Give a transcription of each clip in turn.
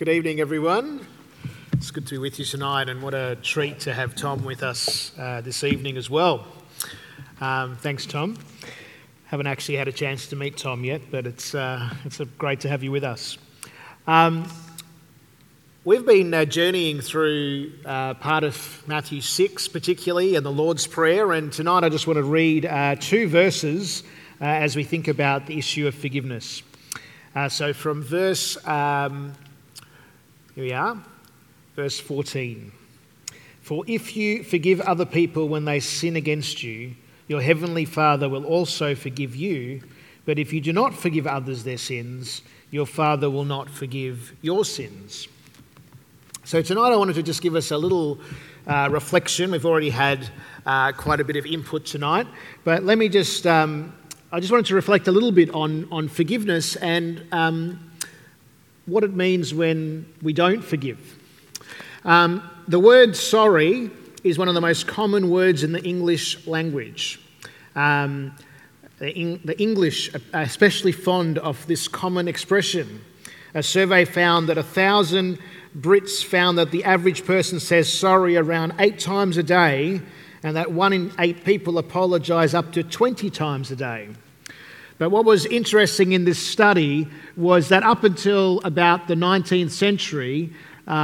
Good evening, everyone. It's good to be with you tonight, and what a treat to have Tom with us this evening as well. Thanks, Tom. Haven't actually had a chance to meet Tom yet, but it's great to have you with us. We've been journeying through part of Matthew 6 particularly, and the Lord's Prayer, and tonight I just want to read two verses as we think about the issue of forgiveness. So from verse, here we are, verse 14. For if you forgive other people when they sin against you, your heavenly Father will also forgive you. But if you do not forgive others their sins, your Father will not forgive your sins. So tonight I wanted to just give us a little reflection. We've already had quite a bit of input tonight, but let me just, I just wanted to reflect a little bit on forgiveness and what it means when we don't forgive. The word sorry is one of the most common words in the English language. The English are especially fond of this common expression. A survey found that 1,000 Brits found that the average person says sorry around 8 times a day, and that 1 in 8 people apologise up to 20 times a day. But what was interesting in this study was that up until about the 19th century,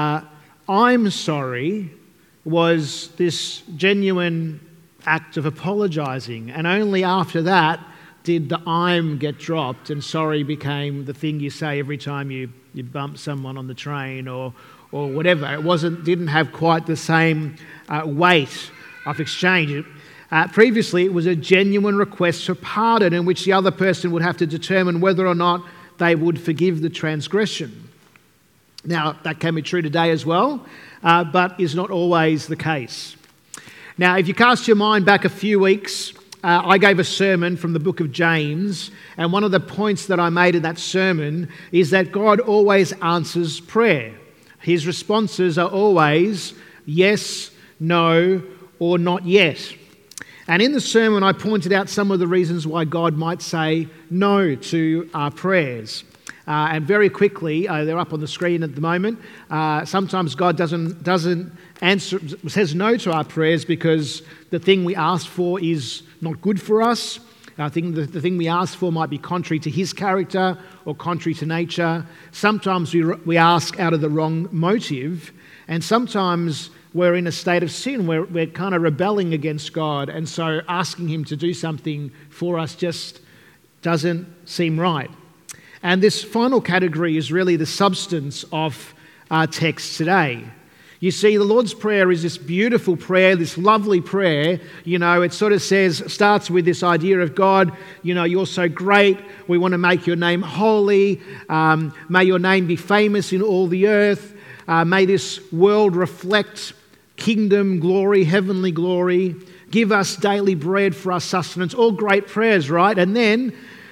I'm sorry was this genuine act of apologising, and only after that did the I'm get dropped and sorry became the thing you say every time you bump someone on the train or whatever. It didn't have quite the same weight of exchange. Previously, it was a genuine request for pardon in which the other person would have to determine whether or not they would forgive the transgression. Now, that can be true today as well, but is not always the case. Now, if you cast your mind back a few weeks, I gave a sermon from the book of James, and one of the points that I made in that sermon is that God always answers prayer. His responses are always yes, no, or not yet. And in the sermon, I pointed out some of the reasons why God might say no to our prayers. And very quickly, they're up on the screen at the moment. Sometimes God doesn't answer, says no to our prayers because the thing we ask for is not good for us. I think the thing we ask for might be contrary to His character or contrary to nature. Sometimes we ask out of the wrong motive, and sometimes we're in a state of sin where we're kind of rebelling against God, and so asking Him to do something for us just doesn't seem right. And this final category is really the substance of our text today. You see, the Lord's Prayer is this beautiful prayer, this lovely prayer. You know, it sort of starts with this idea of God, you know, you're so great. We want to make your name holy. May your name be famous in all the earth. May this world reflect kingdom glory, heavenly glory. Give us daily bread for our sustenance. All great prayers, right? And then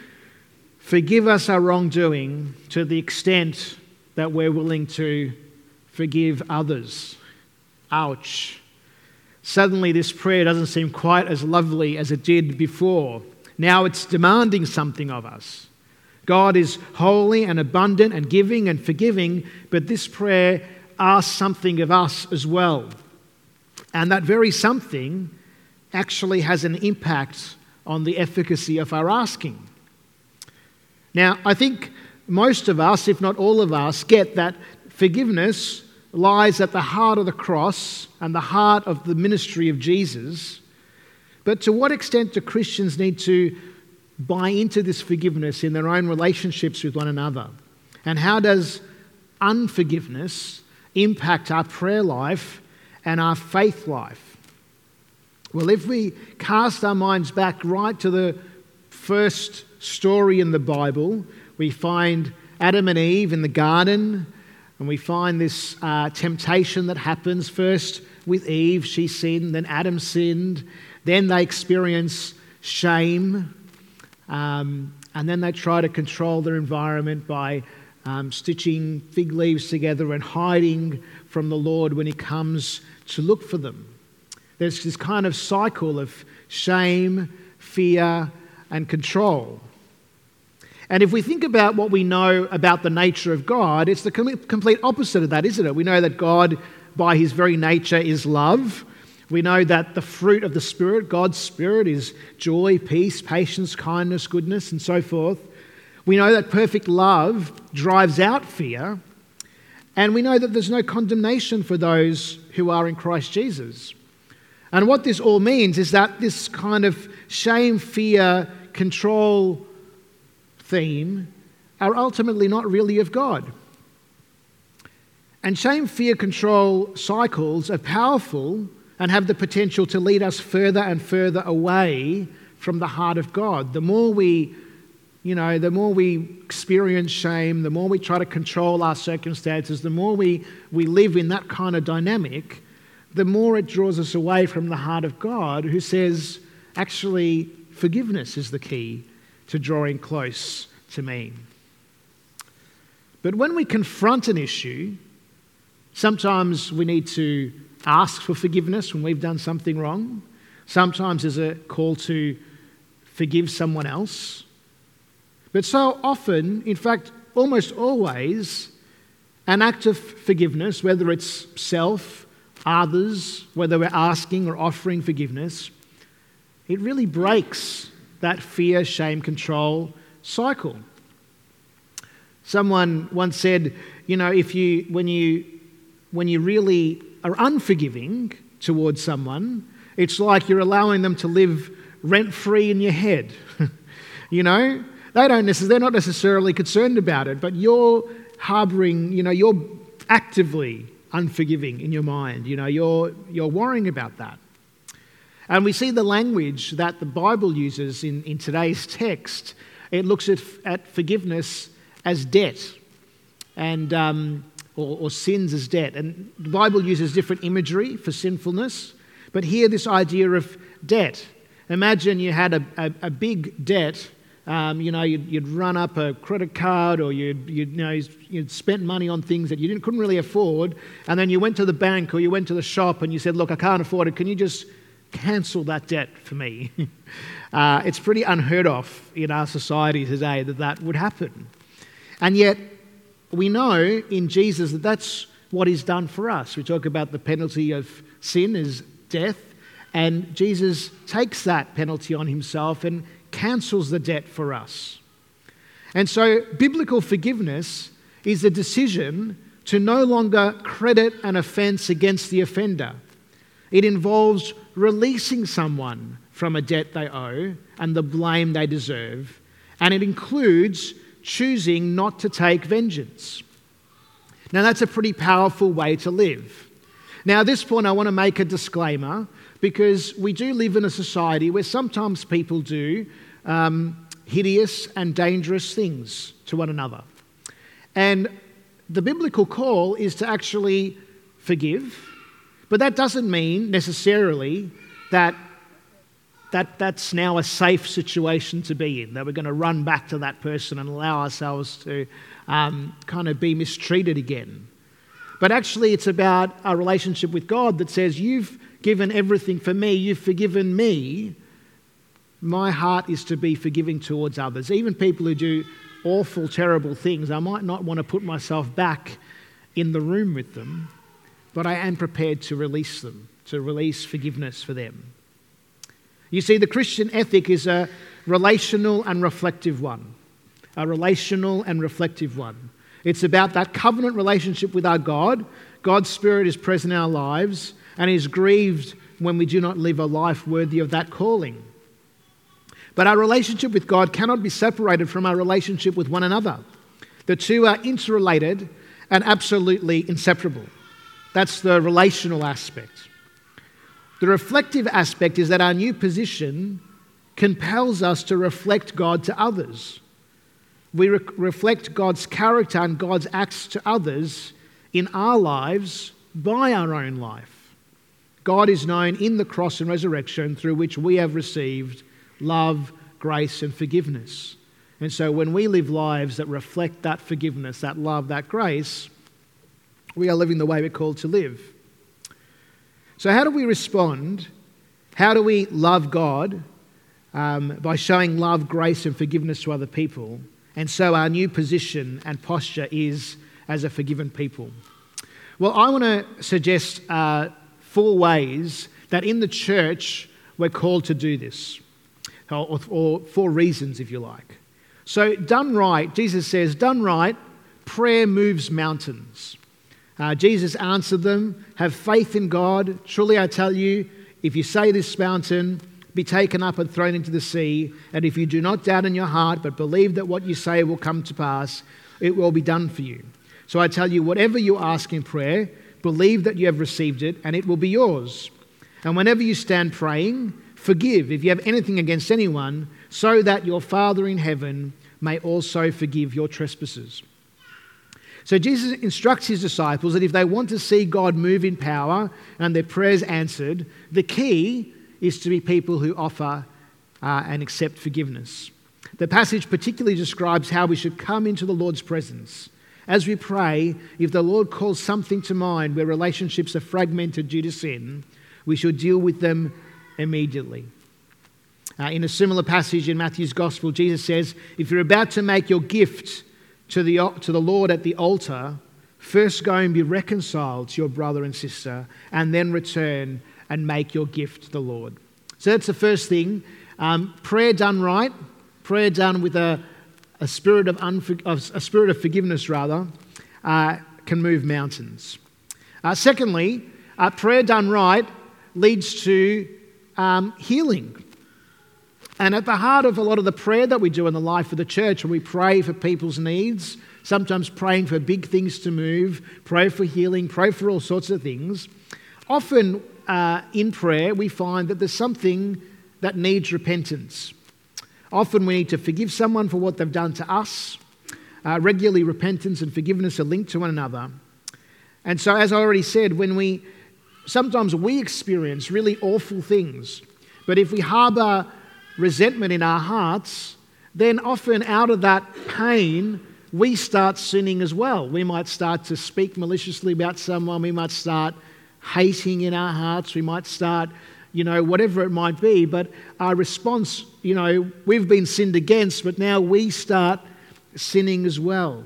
forgive us our wrongdoing to the extent that we're willing to forgive others. Ouch. Suddenly this prayer doesn't seem quite as lovely as it did before. Now it's demanding something of us. God is holy and abundant and giving and forgiving, but this prayer asks something of us as well. And that very something actually has an impact on the efficacy of our asking. Now, I think most of us, if not all of us, get that forgiveness lies at the heart of the cross and the heart of the ministry of Jesus. But to what extent do Christians need to buy into this forgiveness in their own relationships with one another? And how does unforgiveness impact our prayer life and our faith life? Well, if we cast our minds back right to the first story in the Bible, we find Adam and Eve in the garden, and we find this temptation that happens first with Eve. She sinned, then Adam sinned, then they experience shame, and then they try to control their environment by stitching fig leaves together and hiding from the Lord when He comes to look for them. There's this kind of cycle of shame, fear, and control. And if we think about what we know about the nature of God, it's the complete opposite of that, isn't it? We know that God, by his very nature, is love. We know that the fruit of the Spirit, God's Spirit, is joy, peace, patience, kindness, goodness, and so forth. We know that perfect love drives out fear. And we know that there's no condemnation for those who are in Christ Jesus. And what this all means is that this kind of shame, fear, control theme are ultimately not really of God. And shame, fear, control cycles are powerful and have the potential to lead us further and further away from the heart of God. The more we experience shame, the more we try to control our circumstances, the more we live in that kind of dynamic, the more it draws us away from the heart of God, who says, actually, forgiveness is the key to drawing close to me. But when we confront an issue, sometimes we need to ask for forgiveness when we've done something wrong. Sometimes there's a call to forgive someone else. But so often, in fact, almost always, an act of forgiveness, whether it's self, others, whether we're asking or offering forgiveness, it really breaks that fear, shame, control cycle. Someone once said, when you really are unforgiving towards someone, it's like you're allowing them to live rent-free in your head. They're not necessarily concerned about it, but you're harboring, you're actively unforgiving in your mind. You're worrying about that. And we see the language that the Bible uses in today's text. It looks at forgiveness as debt, and or sins as debt. And the Bible uses different imagery for sinfulness, but here this idea of debt. Imagine you had a big debt. You'd run up a credit card, or you'd spent money on things that you couldn't really afford, and then you went to the bank or you went to the shop and you said, "Look, I can't afford it. Can you just cancel that debt for me?" It's pretty unheard of in our society today that would happen. And yet, we know in Jesus that that's what he's done for us. We talk about the penalty of sin is death, and Jesus takes that penalty on himself and cancels the debt for us. And so, biblical forgiveness is a decision to no longer credit an offence against the offender. It involves releasing someone from a debt they owe and the blame they deserve, and it includes choosing not to take vengeance. Now, that's a pretty powerful way to live. Now, at this point, I want to make a disclaimer, because we do live in a society where sometimes people do hideous and dangerous things to one another. And the biblical call is to actually forgive, but that doesn't mean necessarily that's now a safe situation to be in, that we're going to run back to that person and allow ourselves to kind of be mistreated again. But actually it's about our relationship with God that says, you've given everything for me, you've forgiven me. My heart is to be forgiving towards others, even people who do awful, terrible things. I might not want to put myself back in the room with them, but I am prepared to release them, to release forgiveness for them. You see, the Christian ethic is a relational and reflective one. A relational and reflective one. It's about that covenant relationship with our God. God's Spirit is present in our lives and is grieved when we do not live a life worthy of that calling. But our relationship with God cannot be separated from our relationship with one another. The two are interrelated and absolutely inseparable. That's the relational aspect. The reflective aspect is that our new position compels us to reflect God to others. We reflect God's character and God's acts to others in our lives by our own life. God is known in the cross and resurrection, through which we have received love, grace, and forgiveness. And so when we live lives that reflect that forgiveness, that love, that grace, we are living the way we're called to live. So how do we respond? How do we love God by showing love, grace, and forgiveness to other people? And so our new position and posture is as a forgiven people. Well, I want to suggest 4 ways that in the church we're called to do this, or 4 reasons, if you like. So, done right, Jesus says, done right, prayer moves mountains. Jesus answered them, have faith in God. Truly I tell you, if you say this mountain, be taken up and thrown into the sea, and if you do not doubt in your heart, but believe that what you say will come to pass, it will be done for you. So I tell you, whatever you ask in prayer, believe that you have received it, and it will be yours. And whenever you stand praying, forgive if you have anything against anyone, so that your Father in heaven may also forgive your trespasses. So Jesus instructs his disciples that if they want to see God move in power and their prayers answered, the key is to be people who offer and accept forgiveness. The passage particularly describes how we should come into the Lord's presence. As we pray, if the Lord calls something to mind where relationships are fragmented due to sin, we should deal with them immediately. In a similar passage in Matthew's Gospel, Jesus says, if you're about to make your gift to the Lord at the altar, first go and be reconciled to your brother and sister, and then return and make your gift to the Lord. So that's the first thing. Prayer done right, prayer done with a spirit of forgiveness, can move mountains. Secondly, prayer done right leads to healing. And at the heart of a lot of the prayer that we do in the life of the church, when we pray for people's needs, sometimes praying for big things to move, pray for healing, pray for all sorts of things, often in prayer we find that there's something that needs repentance. Often we need to forgive someone for what they've done to us. Regularly, repentance and forgiveness are linked to one another. And so, as I already said, sometimes we experience really awful things, but if we harbour resentment in our hearts, then often out of that pain, we start sinning as well. We might start to speak maliciously about someone. We might start hating in our hearts. We might start, whatever it might be. But our response, we've been sinned against, but now we start sinning as well.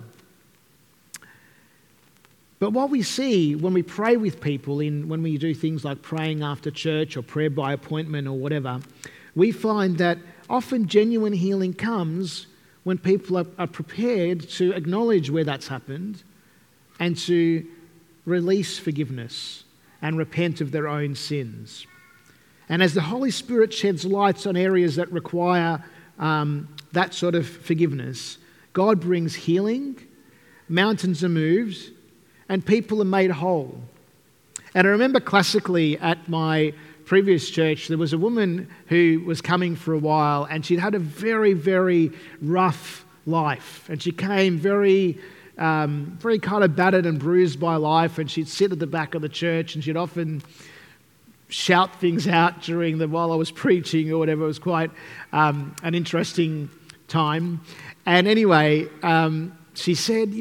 But what we see when we pray with people, when we do things like praying after church or prayer by appointment or whatever, we find that often genuine healing comes when people are prepared to acknowledge where that's happened and to release forgiveness and repent of their own sins. And as the Holy Spirit sheds lights on areas that require that sort of forgiveness, God brings healing, mountains are moved, and people are made whole. And I remember classically at my previous church, there was a woman who was coming for a while, and she'd had a very, very rough life. And she came very kind of battered and bruised by life, and she'd sit at the back of the church, and she'd often shout things out while I was preaching or whatever. It was quite an interesting time. And anyway, she said,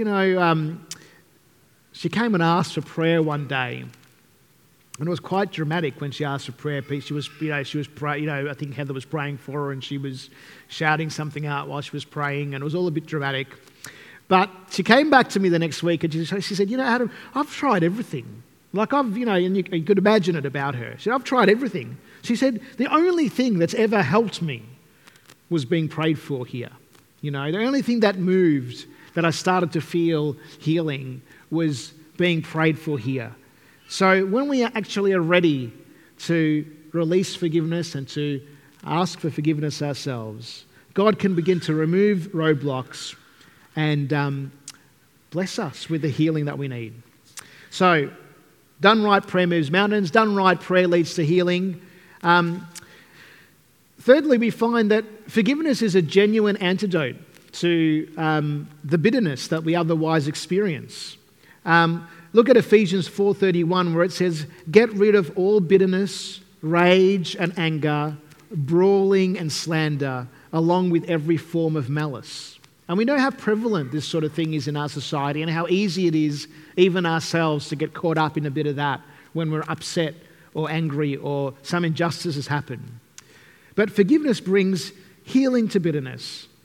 she came and asked for prayer one day. And it was quite dramatic when she asked for prayer. She was praying. I think Heather was praying for her, and she was shouting something out while she was praying, and it was all a bit dramatic. But she came back to me the next week, and she said, Adam, I've tried everything. And you could imagine it about her. She said, I've tried everything. She said, the only thing that's ever helped me was being prayed for here. The only thing that moved, that I started to feel healing, was being prayed for here. So when we actually are ready to release forgiveness and to ask for forgiveness ourselves, God can begin to remove roadblocks and bless us with the healing that we need. So, done right, prayer moves mountains. Done right, prayer leads to healing. Thirdly, we find that forgiveness is a genuine antidote to the bitterness that we otherwise experience. Look at Ephesians 4:31, where it says, get rid of all bitterness, rage and anger, brawling and slander, along with every form of malice. And we know how prevalent this sort of thing is in our society and how easy it is, even ourselves, to get caught up in a bit of that when we're upset or angry or some injustice has happened. But forgiveness brings healing to bitterness.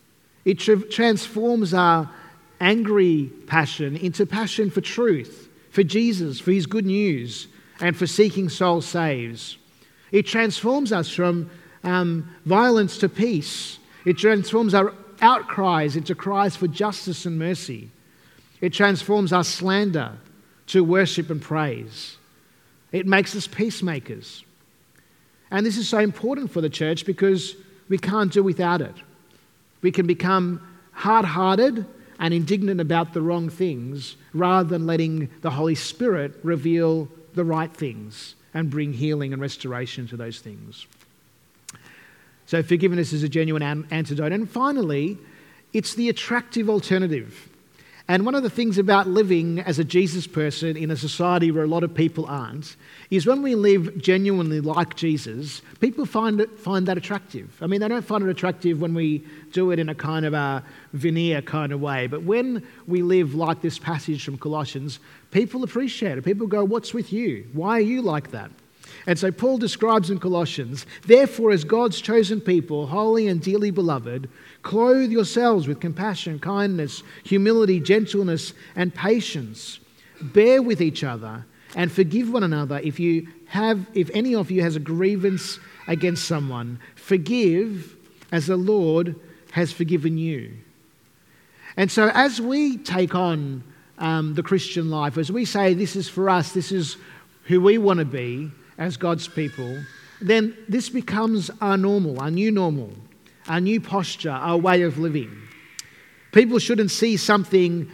It transforms our angry passion into passion for truth, for Jesus, for his good news, and for seeking soul saves. It transforms us from violence to peace. It transforms our outcries into cries for justice and mercy. It transforms our slander to worship and praise. It makes us peacemakers. And this is so important for the church because we can't do without it. We can become hard-hearted and indignant about the wrong things rather than letting the Holy Spirit reveal the right things and bring healing and restoration to those things. So forgiveness is a genuine antidote. And finally, it's the attractive alternative. And one of the things about living as a Jesus person in a society where a lot of people aren't is when we live genuinely like Jesus, people find that attractive. I mean, they don't find it attractive when we do it in a kind of a veneer kind of way. But when we live like this passage from Colossians, people appreciate it. People go, "What's with you? Why are you like that?" And so Paul describes in Colossians, "Therefore, as God's chosen people, holy and dearly beloved, clothe yourselves with compassion, kindness, humility, gentleness, and patience. Bear with each other and forgive one another if any of you has a grievance against someone. Forgive as the Lord has forgiven you." And so as we take on the Christian life, as we say this is for us, this is who we want to be as God's people, then this becomes our normal, our new posture, our way of living. People should see something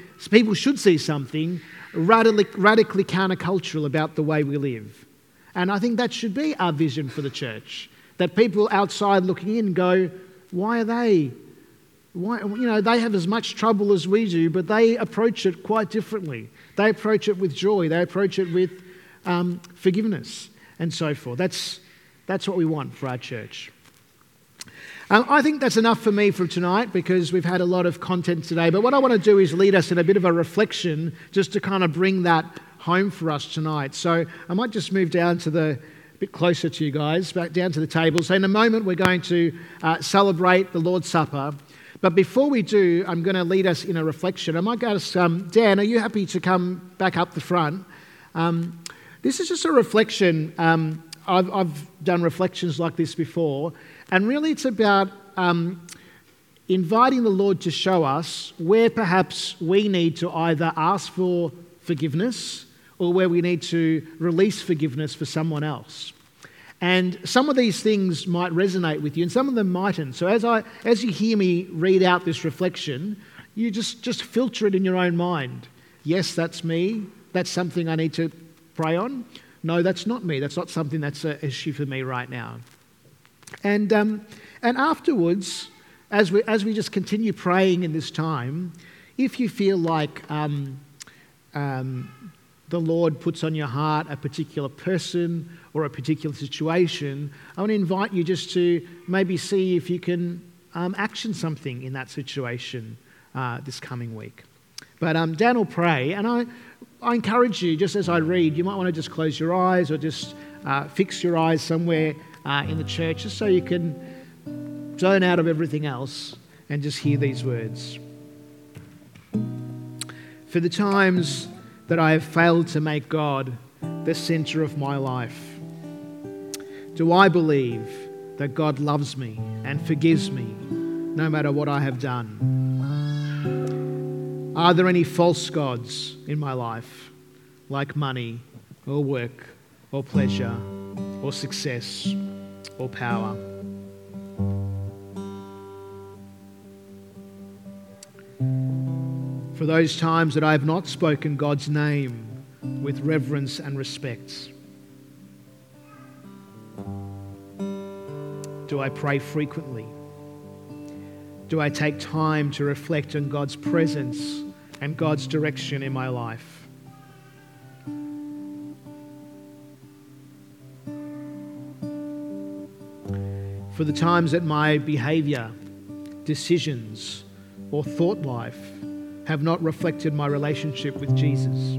radically countercultural about the way we live. And I think that should be our vision for the church. That people outside looking in go, why, they have as much trouble as we do, but they approach it quite differently. They approach it with joy. They approach it with forgiveness and so forth. That's what we want for our church. I think that's enough for me for tonight because we've had a lot of content today. But what I want to do is lead us in a bit of a reflection just to kind of bring that home for us tonight. So I might just move down to a bit closer to you guys, back down to the table. So in a moment we're going to celebrate the Lord's Supper. But before we do, I'm going to lead us in a reflection. I might ask Dan, are you happy to come back up the front? This is just a reflection. I've done reflections like this before, and really it's about inviting the Lord to show us where perhaps we need to either ask for forgiveness or where we need to release forgiveness for someone else. And some of these things might resonate with you and some of them mightn't. So as you hear me read out this reflection, you just filter it in your own mind. Yes, that's me. That's something I need to pray on. No, that's not me. That's not something that's an issue for me right now. And afterwards, as we just continue praying in this time, if you feel like the Lord puts on your heart a particular person or a particular situation, I want to invite you just to maybe see if you can action something in that situation this coming week. But Dan will pray, and I encourage you, just as I read, you might want to just close your eyes or just fix your eyes somewhere in the church just so you can zone out of everything else and just hear these words. For the times that I have failed to make God the center of my life, do I believe that God loves me and forgives me no matter what I have done? Are there any false gods in my life, like money or work or pleasure or success or power? For those times that I have not spoken God's name with reverence and respect, do I pray frequently? Do I take time to reflect on God's presence and God's direction in my life? For the times that my behavior, decisions, or thought life have not reflected my relationship with Jesus,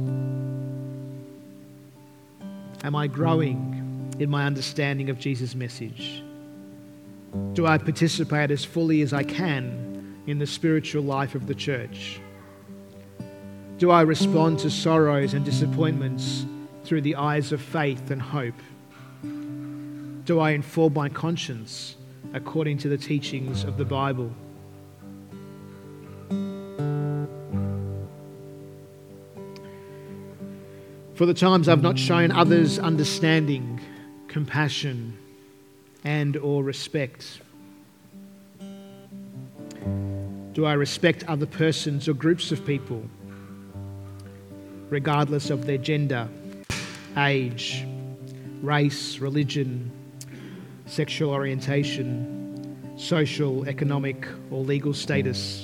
am I growing in my understanding of Jesus' message? Do I participate as fully as I can in the spiritual life of the church? Do I respond to sorrows and disappointments through the eyes of faith and hope? Do I inform my conscience according to the teachings of the Bible? For the times I've not shown others understanding, compassion, and or respect, do I respect other persons or groups of people, regardless of their gender, age, race, religion, sexual orientation, social, economic, or legal status?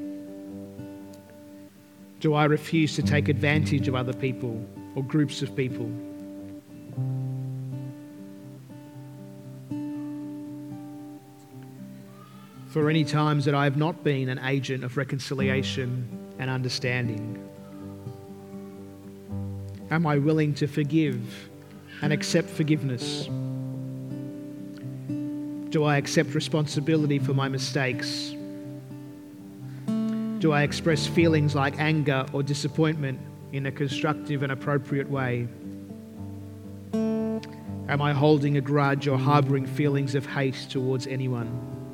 Do I refuse to take advantage of other people or groups of people? For any times that I have not been an agent of reconciliation and understanding, am I willing to forgive and accept forgiveness? Do I accept responsibility for my mistakes? Do I express feelings like anger or disappointment in a constructive and appropriate way? Am I holding a grudge or harbouring feelings of hate towards anyone?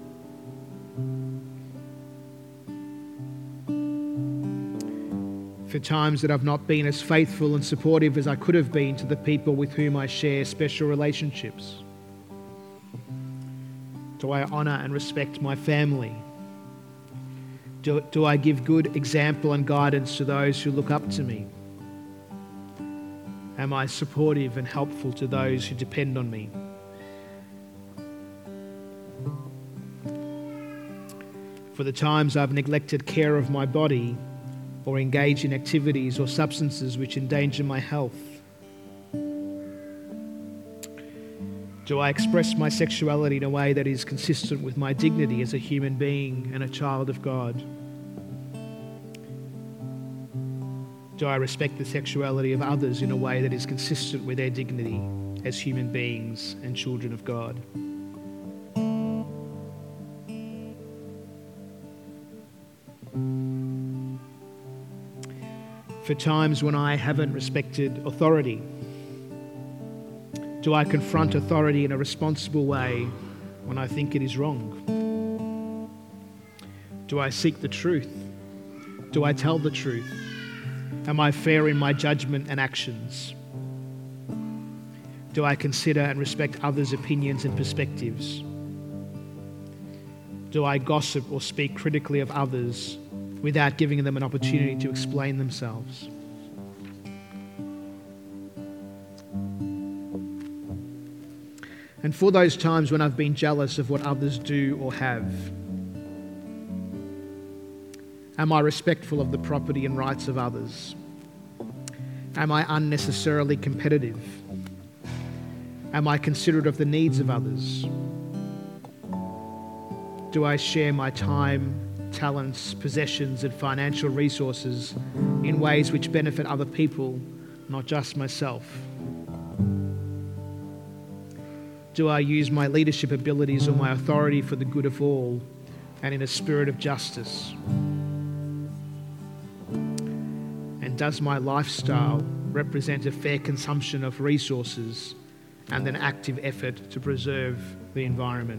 For times that I've not been as faithful and supportive as I could have been to the people with whom I share special relationships, do I honour and respect my family? Do I give good example and guidance to those who look up to me? Am I supportive and helpful to those who depend on me? For the times I've neglected care of my body or engaged in activities or substances which endanger my health, do I express my sexuality in a way that is consistent with my dignity as a human being and a child of God? Do I respect the sexuality of others in a way that is consistent with their dignity as human beings and children of God? For times when I haven't respected authority, do I confront authority in a responsible way when I think it is wrong? Do I seek the truth? Do I tell the truth? Am I fair in my judgment and actions? Do I consider and respect others' opinions and perspectives? Do I gossip or speak critically of others without giving them an opportunity to explain themselves? And for those times when I've been jealous of what others do or have, am I respectful of the property and rights of others? Am I unnecessarily competitive? Am I considerate of the needs of others? Do I share my time, talents, possessions, and financial resources in ways which benefit other people, not just myself? Do I use my leadership abilities or my authority for the good of all and in a spirit of justice? And does my lifestyle represent a fair consumption of resources and an active effort to preserve the environment?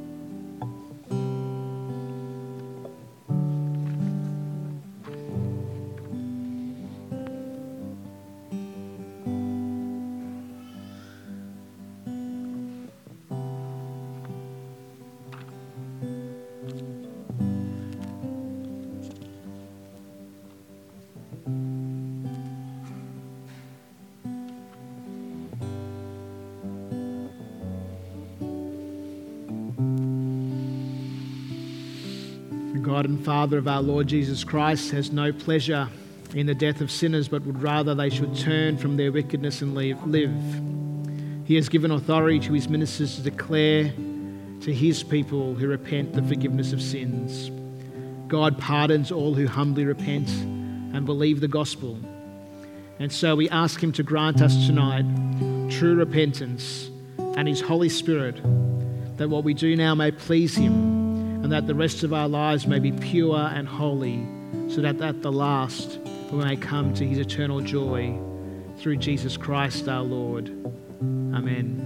God and Father of our Lord Jesus Christ has no pleasure in the death of sinners, but would rather they should turn from their wickedness and live. He has given authority to his ministers to declare to his people who repent the forgiveness of sins. God pardons all who humbly repent and believe the gospel. And so we ask him to grant us tonight true repentance and his Holy Spirit, that what we do now may please him and that the rest of our lives may be pure and holy, so that at the last we may come to his eternal joy through Jesus Christ our Lord. Amen.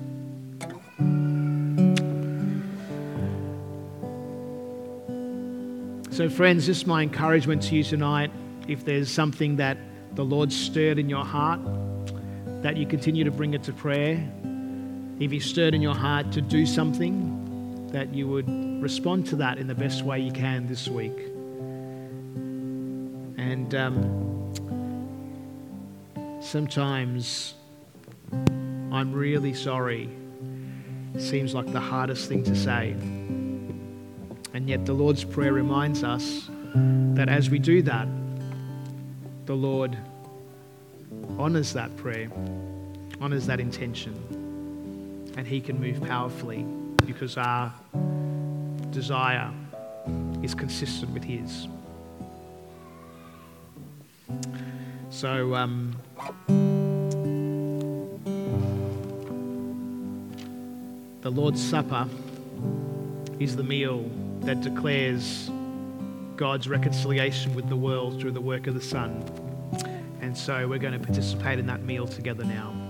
So friends, this is my encouragement to you tonight. If there's something that the Lord stirred in your heart, that you continue to bring it to prayer. If he stirred in your heart to do something, that you would respond to that in the best way you can this week. And sometimes I'm really sorry. Seems like the hardest thing to say. And yet the Lord's Prayer reminds us that as we do that, the Lord honours that prayer, honours that intention, and he can move powerfully because our desire is consistent with his. So the Lord's Supper is the meal that declares God's reconciliation with the world through the work of the Son. And so we're going to participate in that meal together now.